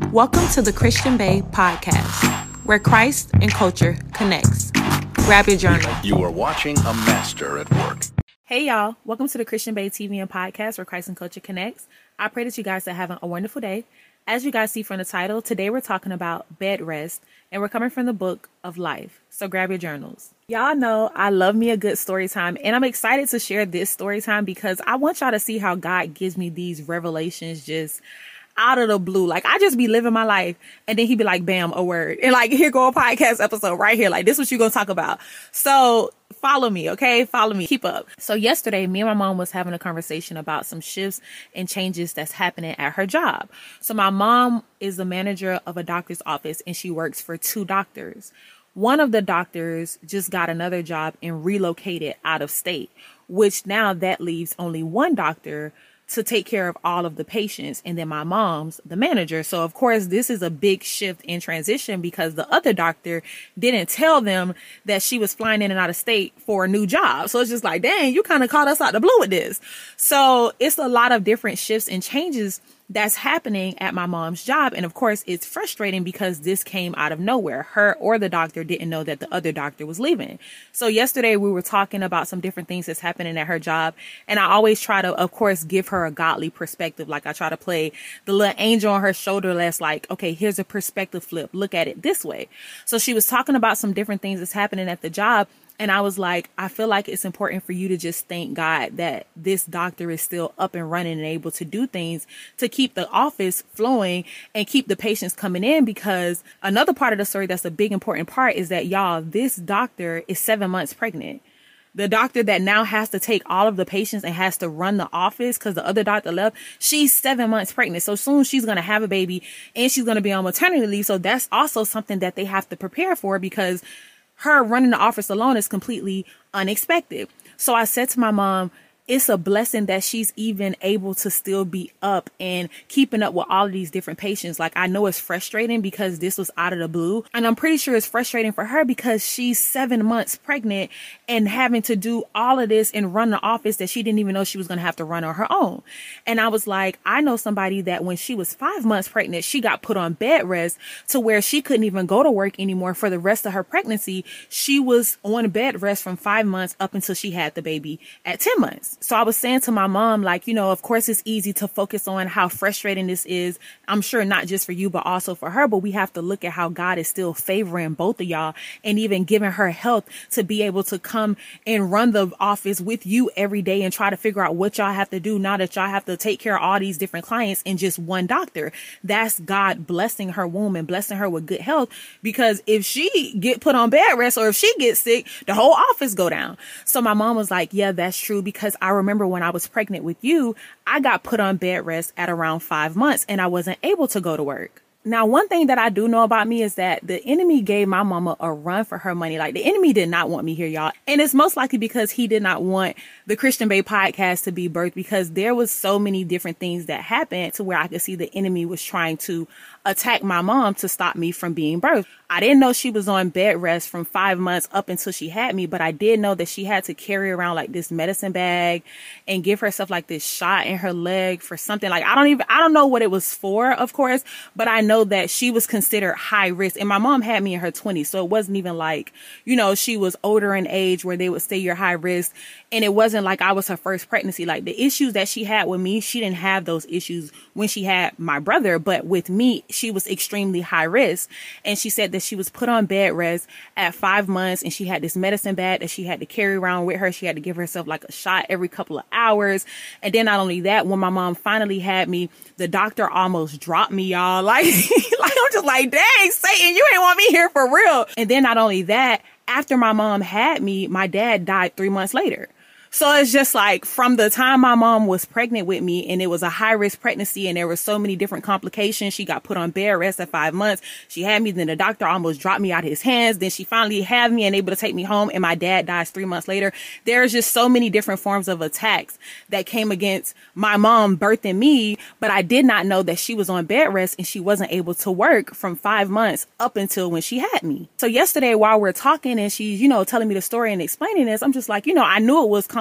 Welcome to the Christian Bae podcast, where Christ and culture connects. Grab your journal. You are watching a master at work. Hey y'all, welcome to the Christian Bae TV and podcast, where Christ and culture connects. I pray that you guys are having a wonderful day. As you guys see from the title, today we're talking about bed rest, and we're coming from the book of life. So grab your journals. Y'all know I love me a good story time, and I'm excited to share this story time because I want y'all to see how God gives me these revelations just out of the blue. Like, I just be living my life, and then he be like, bam, a word. And like, here go a podcast episode right here. Like, this is what you gonna talk about. So follow me, okay? Follow me. Keep up. So yesterday, me and my mom was having a conversation about some shifts and changes that's happening at her job. So my mom is the manager of a doctor's office, and she works for two doctors. One of the doctors just got another job and relocated out of state, which now that leaves only one doctor to take care of all of the patients. And then my mom's the manager. So of course, this is a big shift in transition because the other doctor didn't tell them that she was flying in and out of state for a new job. So it's just like, dang, you kind of caught us out the blue with this. So it's a lot of different shifts and changes that's happening at my mom's job. And of course, it's frustrating because this came out of nowhere. Her or the doctor didn't know that the other doctor was leaving. So yesterday we were talking about some different things that's happening at her job. And I always try to, of course, give her a godly perspective. Like, I try to play the little angel on her shoulder that's like, okay, here's a perspective flip. Look at it this way. So she was talking about some different things that's happening at the job. And I was like, I feel like it's important for you to just thank God that this doctor is still up and running and able to do things to keep the office flowing and keep the patients coming in. Because another part of the story that's a big important part is that, y'all, this doctor is 7 months pregnant. The doctor that now has to take all of the patients and has to run the office because the other doctor left, she's 7 months pregnant. So soon she's going to have a baby and she's going to be on maternity leave. So that's also something that they have to prepare for, because her running the office alone is completely unexpected. So I said to my mom, it's a blessing that she's even able to still be up and keeping up with all of these different patients. Like, I know it's frustrating because this was out of the blue, and I'm pretty sure it's frustrating for her because she's 7 months pregnant and having to do all of this and run the office that she didn't even know she was going to have to run on her own. And I was like, I know somebody that when she was 5 months pregnant, she got put on bed rest to where she couldn't even go to work anymore for the rest of her pregnancy. She was on bed rest from 5 months up until she had the baby at 10 months. So I was saying to my mom, like, you know, of course, it's easy to focus on how frustrating this is. I'm sure not just for you, but also for her. But we have to look at how God is still favoring both of y'all and even giving her health to be able to come and run the office with you every day and try to figure out what y'all have to do now that y'all have to take care of all these different clients in just one doctor. That's God blessing her womb and blessing her with good health, because if she get put on bed rest or if she gets sick, the whole office go down. So my mom was like, yeah, that's true, because I remember when I was pregnant with you, I got put on bed rest at around 5 months and I wasn't able to go to work. Now, one thing that I do know about me is that the enemy gave my mama a run for her money. Like, the enemy did not want me here, y'all. And it's most likely because he did not want the Christian Bae podcast to be birthed, because there was so many different things that happened to where I could see the enemy was trying to attack my mom to stop me from being birthed. I didn't know she was on bed rest from 5 months up until she had me, but I did know that she had to carry around like this medicine bag and give herself like this shot in her leg for something. Like, I don't know what it was for, of course, but I know that she was considered high risk. And my mom had me in her 20s. So it wasn't even like, you know, she was older in age where they would say you're high risk. And it wasn't like I was her first pregnancy. Like, the issues that she had with me, she didn't have those issues when she had my brother. But with me, she was extremely high risk. And she said that she was put on bed rest at 5 months, and she had this medicine bag that she had to carry around with her. She had to give herself like a shot every couple of hours. And then not only that, when my mom finally had me, the doctor almost dropped me, y'all. Like, I'm just like, dang, Satan, you ain't want me here for real. And then not only that, after my mom had me, my dad died 3 months later. So it's just like, from the time my mom was pregnant with me, and it was a high risk pregnancy and there were so many different complications, she got put on bed rest at 5 months. She had me, then the doctor almost dropped me out of his hands. Then she finally had me and able to take me home, and my dad dies 3 months later. There's just so many different forms of attacks that came against my mom birthing me, but I did not know that she was on bed rest and she wasn't able to work from 5 months up until when she had me. So yesterday while we're talking and she's, you know, telling me the story and explaining this, I'm just like, you know, I knew it was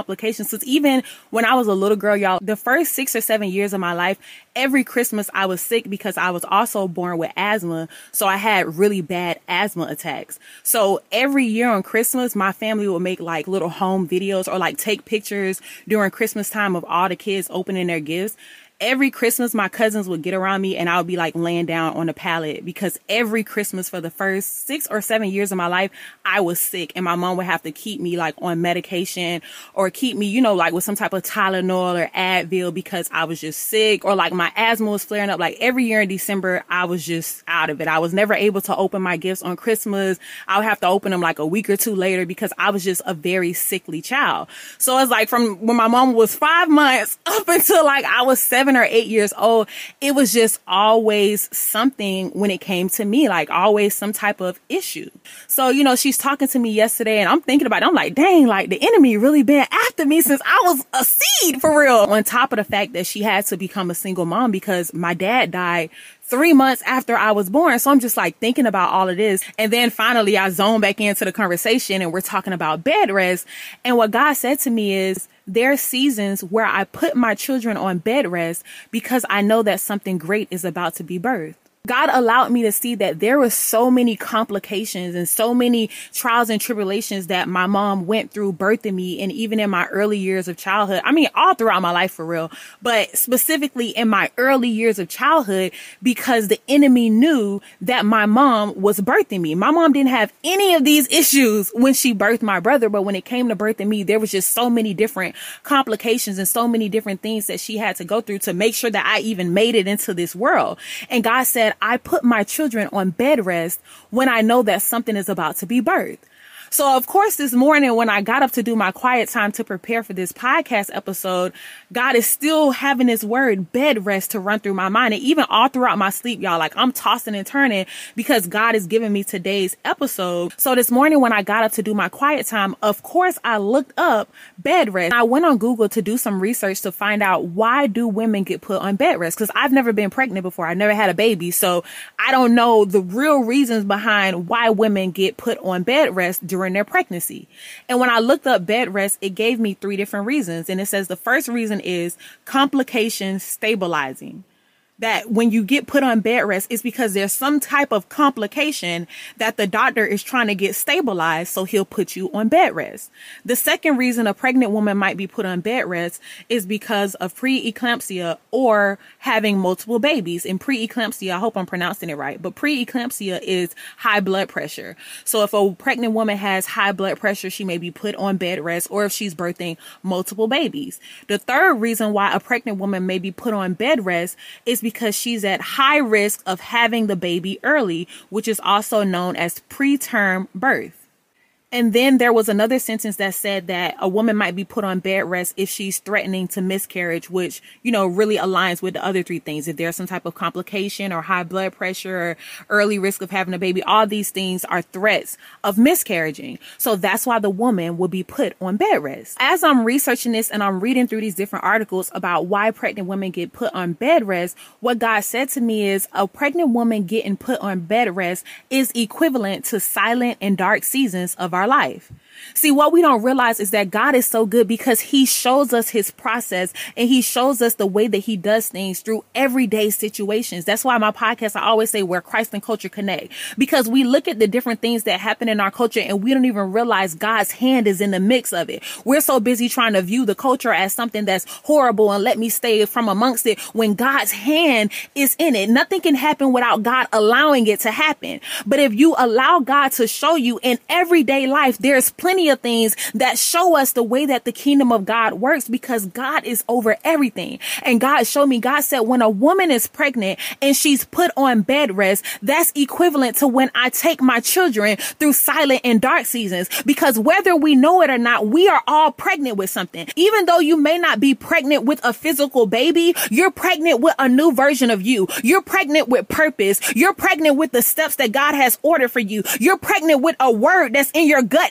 complications. Because even when I was a little girl, y'all, the first 6 or 7 years of my life, every Christmas I was sick because I was also born with asthma. So I had really bad asthma attacks. So every year on Christmas, my family would make like little home videos or like take pictures during Christmas time of all the kids opening their gifts. Every Christmas, my cousins would get around me and I would be like laying down on a pallet because every Christmas for the first 6 or 7 years of my life, I was sick and my mom would have to keep me like on medication or keep me, like with some type of Tylenol or Advil because I was just sick or like my asthma was flaring up. Like every year in December, I was just out of it. I was never able to open my gifts on Christmas. I would have to open them like a week or two later because I was just a very sickly child. So it's like from when my mom was 5 months up until like I was 7 or 8 years old, it was just always something when it came to me, like always some type of issue. So, she's talking to me yesterday and I'm thinking about it. I'm like, dang, like the enemy really been after me since I was a seed for real. On top of the fact that she had to become a single mom because my dad died 3 months after I was born. So I'm just like thinking about all of this. And then finally I zone back into the conversation and we're talking about bed rest. And what God said to me is, there are seasons where I put my children on bed rest because I know that something great is about to be birthed. God allowed me to see that there were so many complications and so many trials and tribulations that my mom went through birthing me. And even in my early years of childhood, I mean, all throughout my life for real, but specifically in my early years of childhood, because the enemy knew that my mom was birthing me. My mom didn't have any of these issues when she birthed my brother. But when it came to birthing me, there was just so many different complications and so many different things that she had to go through to make sure that I even made it into this world. And God said, I put my children on bed rest when I know that something is about to be birthed. So, of course, this morning when I got up to do my quiet time to prepare for this podcast episode, God is still having this word bed rest to run through my mind. And even all throughout my sleep, y'all, like I'm tossing and turning because God is giving me today's episode. So this morning when I got up to do my quiet time, of course, I looked up bed rest. I went on Google to do some research to find out why do women get put on bed rest? Because I've never been pregnant before. I never had a baby. So I don't know the real reasons behind why women get put on bed rest during their pregnancy. And when I looked up bed rest, it gave me 3 different reasons. And it says the first reason is complications stabilizing. That when you get put on bed rest, it's because there's some type of complication that the doctor is trying to get stabilized. So he'll put you on bed rest. The second reason a pregnant woman might be put on bed rest is because of preeclampsia or having multiple babies. And preeclampsia, I hope I'm pronouncing it right, but preeclampsia is high blood pressure. So if a pregnant woman has high blood pressure, she may be put on bed rest, or if she's birthing multiple babies. The third reason why a pregnant woman may be put on bed rest is because she's at high risk of having the baby early, which is also known as preterm birth. And then there was another sentence that said that a woman might be put on bed rest if she's threatening to miscarriage, which, really aligns with the other 3 things. If there's some type of complication or high blood pressure or early risk of having a baby, all these things are threats of miscarriaging. So that's why the woman will be put on bed rest. As I'm researching this and I'm reading through these different articles about why pregnant women get put on bed rest, what God said to me is a pregnant woman getting put on bed rest is equivalent to silent and dark seasons of our life. See, what we don't realize is that God is so good because he shows us his process and he shows us the way that he does things through everyday situations. That's why my podcast, I always say where Christ and culture connect, because we look at the different things that happen in our culture and we don't even realize God's hand is in the mix of it. We're so busy trying to view the culture as something that's horrible and let me stay from amongst it when God's hand is in it. Nothing can happen without God allowing it to happen. But if you allow God to show you in everyday life, there's plenty of things that show us the way that the kingdom of God works, because God is over everything. And God showed me, God said, when a woman is pregnant and she's put on bed rest, that's equivalent to when I take my children through silent and dark seasons, because whether we know it or not, we are all pregnant with something. Even though you may not be pregnant with a physical baby, you're pregnant with a new version of you. You're pregnant with purpose. You're pregnant with the steps that God has ordered for you. You're pregnant with a word that's in your gut that God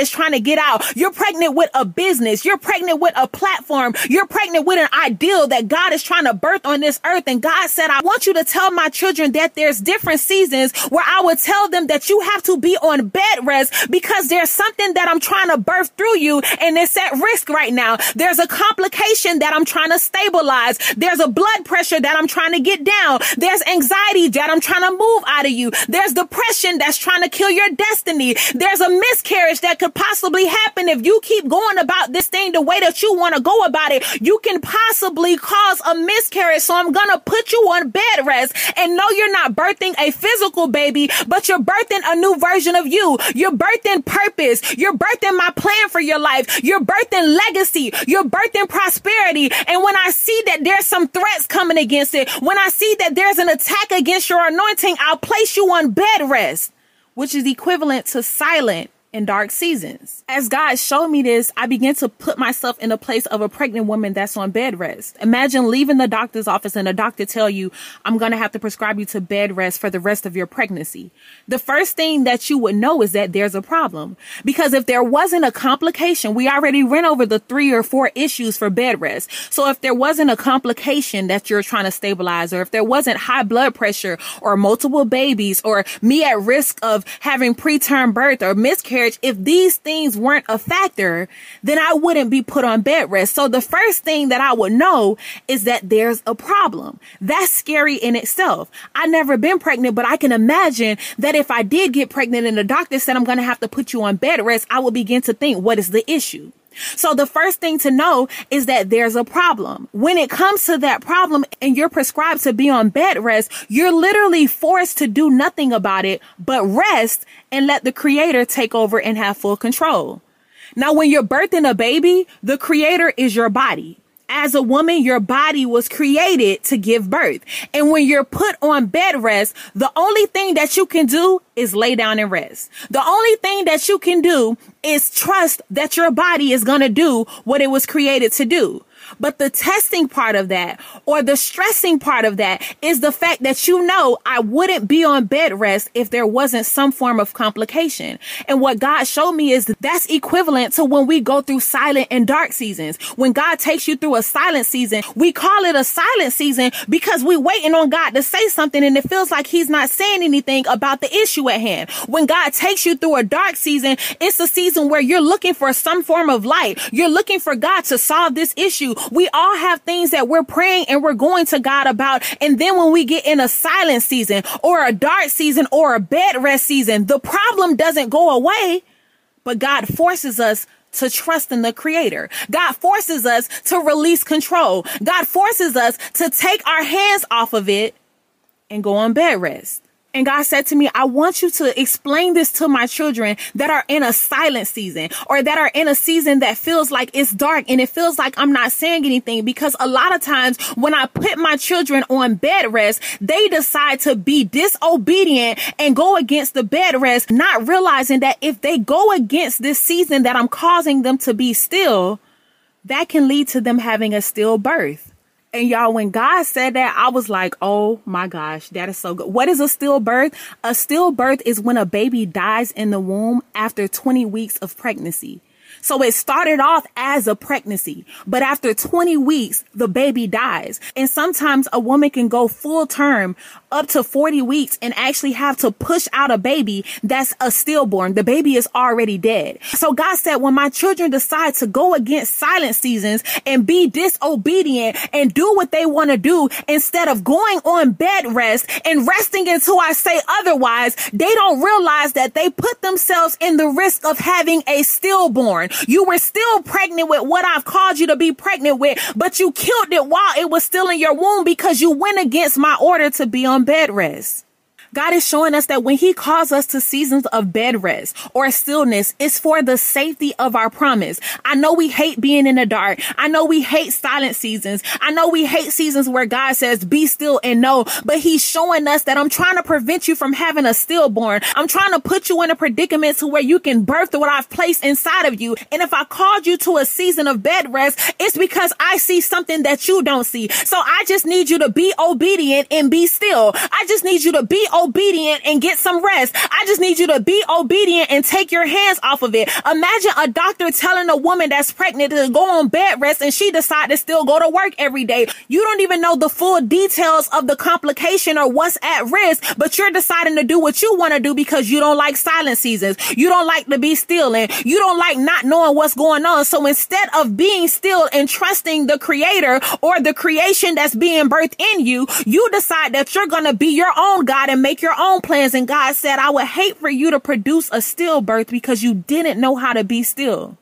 is trying to get out. You're pregnant with a business. You're pregnant with a platform. You're pregnant with an ideal that God is trying to birth on this earth. And God said, I want you to tell my children that there's different seasons where I would tell them that you have to be on bed rest because there's something that I'm trying to birth through you and it's at risk right now. There's a complication that I'm trying to stabilize. There's a blood pressure that I'm trying to get down. There's anxiety that I'm trying to move out of you. There's depression that's trying to kill your destiny. There's a miscarriage that could possibly happen if you keep going about this thing the way that you want to go about it. You can possibly cause a miscarriage. So I'm going to put you on bed rest. And no, you're not birthing a physical baby, but you're birthing a new version of you. You're birthing purpose. You're birthing my plan for your life. You're birthing legacy. You're birthing prosperity. And when I see that there's some threats coming against it, when I see that there's an attack against your anointing, I'll place you on bed rest, which is equivalent to silent in dark seasons. As God showed me this, I began to put myself in the place of a pregnant woman that's on bed rest. Imagine leaving the doctor's office and the doctor tell you, I'm going to have to prescribe you to bed rest for the rest of your pregnancy. The first thing that you would know is that there's a problem. Because if there wasn't a complication, we already went over the 3 or 4 issues for bed rest. So if there wasn't a complication that you're trying to stabilize, or if there wasn't high blood pressure or multiple babies or me at risk of having preterm birth or miscarriage, if these things weren't a factor, then I wouldn't be put on bed rest. So the first thing that I would know is that there's a problem. That's scary in itself. I've never been pregnant, but I can imagine that if I did get pregnant and the doctor said, I'm going to have to put you on bed rest, I would begin to think, what is the issue? So the first thing to know is that there's a problem. When it comes to that problem and you're prescribed to be on bed rest, you're literally forced to do nothing about it but rest and let the Creator take over and have full control. Now, when you're birthing a baby, the Creator is your body. As a woman, your body was created to give birth. And when you're put on bed rest, the only thing that you can do is lay down and rest. The only thing that you can do is trust that your body is going to do what it was created to do. But the testing part of that, or the stressing part of that, is the fact that I wouldn't be on bed rest if there wasn't some form of complication. And what God showed me is that's equivalent to when we go through silent and dark seasons. When God takes you through a silent season, we call it a silent season because we're waiting on God to say something and it feels like he's not saying anything about the issue at hand. When God takes you through a dark season, it's a season where you're looking for some form of light. You're looking for God to solve this issue. We all have things that we're praying and we're going to God about. And then when we get in a silent season or a dark season or a bed rest season, the problem doesn't go away, but God forces us to trust in the Creator. God forces us to release control. God forces us to take our hands off of it and go on bed rest. And God said to me, I want you to explain this to my children that are in a silent season or that are in a season that feels like it's dark and it feels like I'm not saying anything, because a lot of times when I put my children on bed rest, they decide to be disobedient and go against the bed rest, not realizing that if they go against this season that I'm causing them to be still, that can lead to them having a stillbirth. And y'all, when God said that, I was like, oh my gosh, that is so good. What is a stillbirth? A stillbirth is when a baby dies in the womb after 20 weeks of pregnancy. So it started off as a pregnancy, but after 20 weeks, the baby dies. And sometimes a woman can go full term up to 40 weeks and actually have to push out a baby that's a stillborn. The baby is already dead. So God said, when my children decide to go against silent seasons and be disobedient and do what they want to do, instead of going on bed rest and resting until I say otherwise, they don't realize that they put themselves in the risk of having a stillborn. You were still pregnant with what I've called you to be pregnant with, but you killed it while it was still in your womb because you went against my order to be on bed rest. God is showing us that when he calls us to seasons of bed rest or stillness, it's for the safety of our promise. I know we hate being in the dark. I know we hate silent seasons. I know we hate seasons where God says, be still and know, but he's showing us that I'm trying to prevent you from having a stillborn. I'm trying to put you in a predicament to where you can birth what I've placed inside of you. And if I called you to a season of bed rest, it's because I see something that you don't see. So I just need you to be obedient and be still. I just need you to be obedient obedient and get some rest. I just need you to be obedient and take your hands off of it. Imagine a doctor telling a woman that's pregnant to go on bed rest and she decide to still go to work every day. You don't even know the full details of the complication or what's at risk, but you're deciding to do what you want to do because you don't like silent seasons. You don't like to be still, and you don't like not knowing what's going on. So instead of being still and trusting the creator or the creation that's being birthed in you, you decide that you're going to be your own God and make your own plans. And God said, I would hate for you to produce a stillbirth because you didn't know how to be still.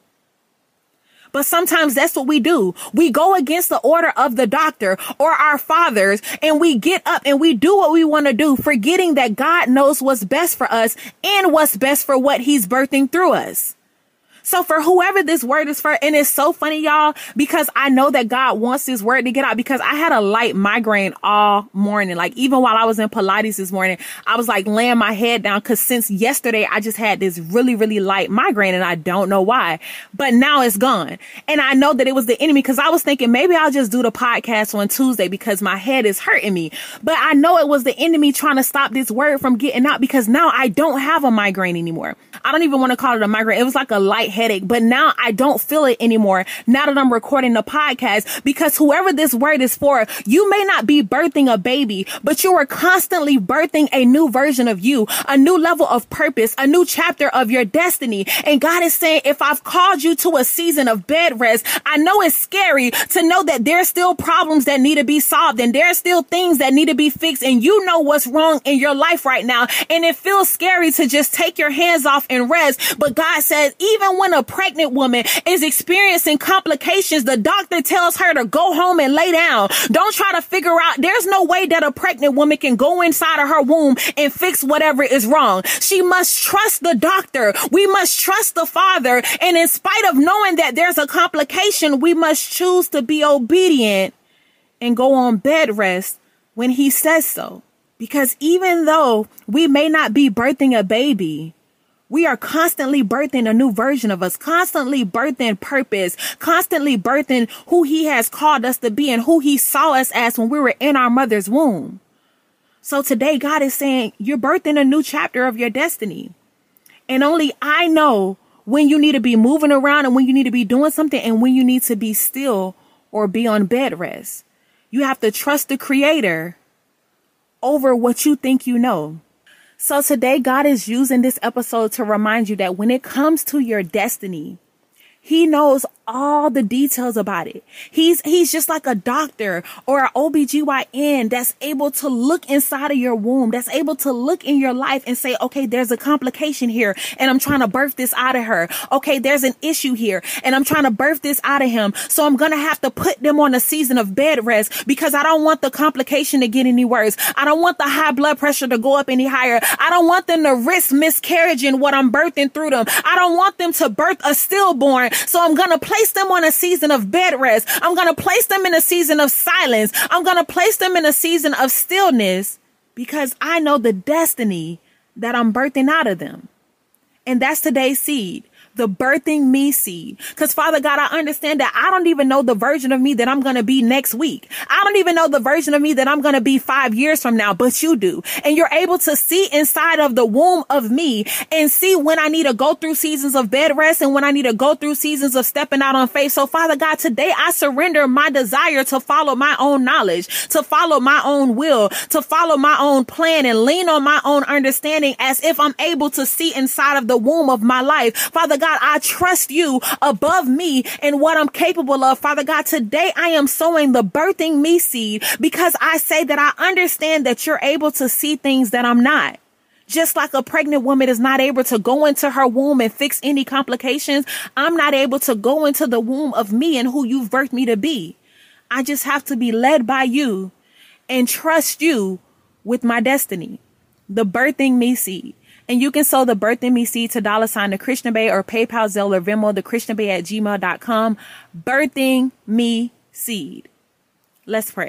But sometimes that's what we do. We go against the order of the doctor or our fathers, and we get up and we do what we want to do, forgetting that God knows what's best for us and what's best for what he's birthing through us. So for whoever this word is for, and it's so funny, y'all, because I know that God wants this word to get out, because I had a light migraine all morning. Like even while I was in Pilates this morning, I was like laying my head down because since yesterday, I just had this really, really light migraine and I don't know why, but now it's gone. And I know that it was the enemy because I was thinking maybe I'll just do the podcast on Tuesday because my head is hurting me. But I know it was the enemy trying to stop this word from getting out because now I don't have a migraine anymore. I don't even want to call it a migraine. It was like a light headache, but now I don't feel it anymore now that I'm recording the podcast, because whoever this word is for, you may not be birthing a baby, but you are constantly birthing a new version of you, a new level of purpose, a new chapter of your destiny. And God is saying, if I've called you to a season of bed rest, I know it's scary to know that there's still problems that need to be solved and there are still things that need to be fixed. And you know what's wrong in your life right now. And it feels scary to just take your hands off and rest. But God says, even when a pregnant woman is experiencing complications, the doctor tells her to go home and lay down. Don't try to figure out. There's no way that a pregnant woman can go inside of her womb and fix whatever is wrong. She must trust the doctor. We must trust the Father. And in spite of knowing that there's a complication, we must choose to be obedient and go on bed rest when he says so. Because even though we may not be birthing a baby, we are constantly birthing a new version of us, constantly birthing purpose, constantly birthing who he has called us to be and who he saw us as when we were in our mother's womb. So today, God is saying you're birthing a new chapter of your destiny. And only I know when you need to be moving around and when you need to be doing something and when you need to be still or be on bed rest. You have to trust the Creator over what you think you know. So today, God is using this episode to remind you that when it comes to your destiny, he knows all the details about it. He's just like a doctor or an OBGYN that's able to look inside of your womb, that's able to look in your life and say, okay, there's a complication here and I'm trying to birth this out of her. Okay, there's an issue here and I'm trying to birth this out of him. So I'm going to have to put them on a season of bed rest because I don't want the complication to get any worse. I don't want the high blood pressure to go up any higher. I don't want them to risk miscarriage in what I'm birthing through them. I don't want them to birth a stillborn. So I'm going to place them on a season of bed rest. I'm going to place them in a season of silence. I'm going to place them in a season of stillness because I know the destiny that I'm birthing out of them. And that's today's seed. The birthing me seed. Because Father God, I understand that I don't even know the version of me that I'm going to be next week. I don't even know the version of me that I'm going to be 5 years from now, but you do. And you're able to see inside of the womb of me and see when I need to go through seasons of bed rest and when I need to go through seasons of stepping out on faith. So Father God, today I surrender my desire to follow my own knowledge, to follow my own will, to follow my own plan and lean on my own understanding as if I'm able to see inside of the womb of my life. Father God, I trust you above me and what I'm capable of. Father God, today I am sowing the birthing me seed because I say that I understand that you're able to see things that I'm not. Just like a pregnant woman is not able to go into her womb and fix any complications, I'm not able to go into the womb of me and who you've birthed me to be. I just have to be led by you and trust you with my destiny. The birthing me seed. And you can sow the birthing me seed to $ the Christian Bae or PayPal, Zelle, or Venmo, thechristianbae@gmail.com. Birthing me seed. Let's pray.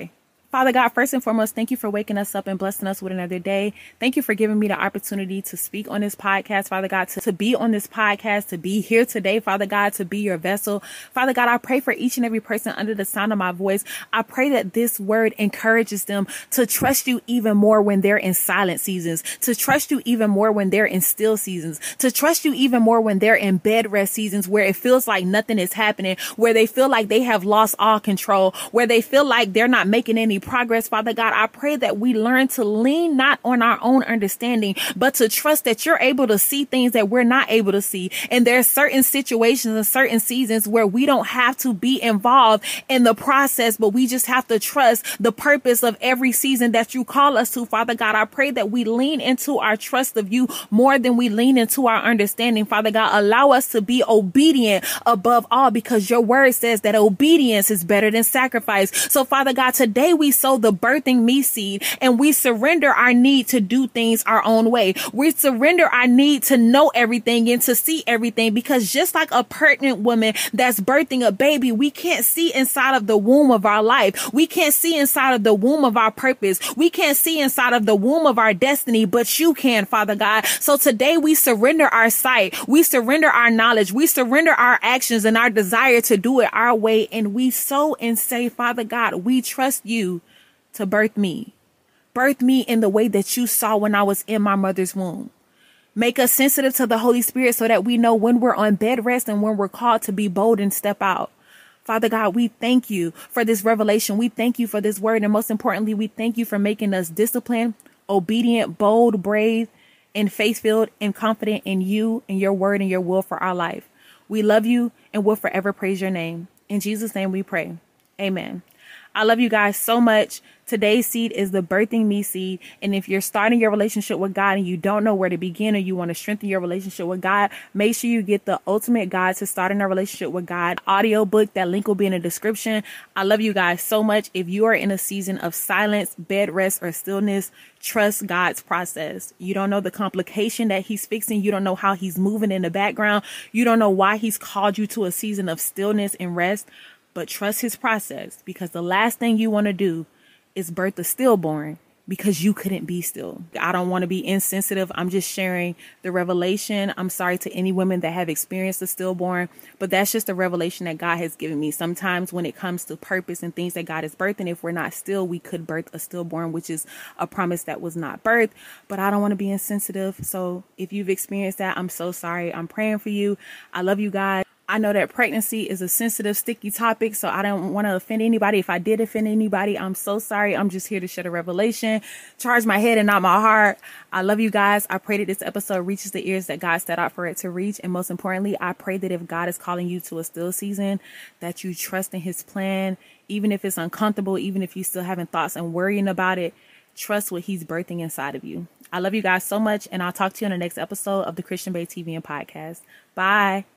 Father God, first and foremost, thank you for waking us up and blessing us with another day. Thank you for giving me the opportunity to speak on this podcast, Father God, to be on this podcast, to be here today, Father God, to be your vessel. Father God, I pray for each and every person under the sound of my voice. I pray that this word encourages them to trust you even more when they're in silent seasons, to trust you even more when they're in still seasons, to trust you even more when they're in bed rest seasons where it feels like nothing is happening, where they feel like they have lost all control, where they feel like they're not making any progress. Father God, I pray that we learn to lean not on our own understanding, but to trust that you're able to see things that we're not able to see. And there are certain situations and certain seasons where we don't have to be involved in the process, but we just have to trust the purpose of every season that you call us to. Father God, I pray that we lean into our trust of you more than we lean into our understanding. Father God, allow us to be obedient above all, because your word says that obedience is better than sacrifice. So Father God, today we sow the birthing me seed, and we surrender our need to do things our own way. We surrender our need to know everything and to see everything, because just like a pregnant woman that's birthing a baby, we can't see inside of the womb of our life. We can't see inside of the womb of our purpose. We can't see inside of the womb of our destiny, but you can, Father God. So today we surrender our sight. We surrender our knowledge. We surrender our actions and our desire to do it our way. And we sow and say, Father God, we trust you to birth me. Birth me in the way that you saw when I was in my mother's womb. Make us sensitive to the Holy Spirit so that we know when we're on bed rest and when we're called to be bold and step out. Father God, we thank you for this revelation. We thank you for this word. And most importantly, we thank you for making us disciplined, obedient, bold, brave, and faith-filled and confident in you and your word and your will for our life. We love you and will forever praise your name. In Jesus' name we pray. Amen. I love you guys so much. Today's seed is the birthing me seed. And if you're starting your relationship with God and you don't know where to begin, or you want to strengthen your relationship with God, make sure you get the Ultimate Guide to Starting a Relationship with God audio book. That link will be in the description. I love you guys so much. If you are in a season of silence, bed rest, or stillness, trust God's process. You don't know the complication that he's fixing. You don't know how he's moving in the background. You don't know why he's called you to a season of stillness and rest. But trust his process, because the last thing you want to do is birth a stillborn because you couldn't be still. I don't want to be insensitive. I'm just sharing the revelation. I'm sorry to any women that have experienced a stillborn, but that's just a revelation that God has given me. Sometimes when it comes to purpose and things that God is birthing, if we're not still, we could birth a stillborn, which is a promise that was not birthed. But I don't want to be insensitive. So if you've experienced that, I'm so sorry. I'm praying for you. I love you guys. I know that pregnancy is a sensitive, sticky topic, so I don't want to offend anybody. If I did offend anybody, I'm so sorry. I'm just here to share a revelation, charge my head and not my heart. I love you guys. I pray that this episode reaches the ears that God set out for it to reach. And most importantly, I pray that if God is calling you to a still season, that you trust in his plan, even if it's uncomfortable, even if you're still having thoughts and worrying about it. Trust what he's birthing inside of you. I love you guys so much, and I'll talk to you on the next episode of the Christian Bae TV and Podcast. Bye.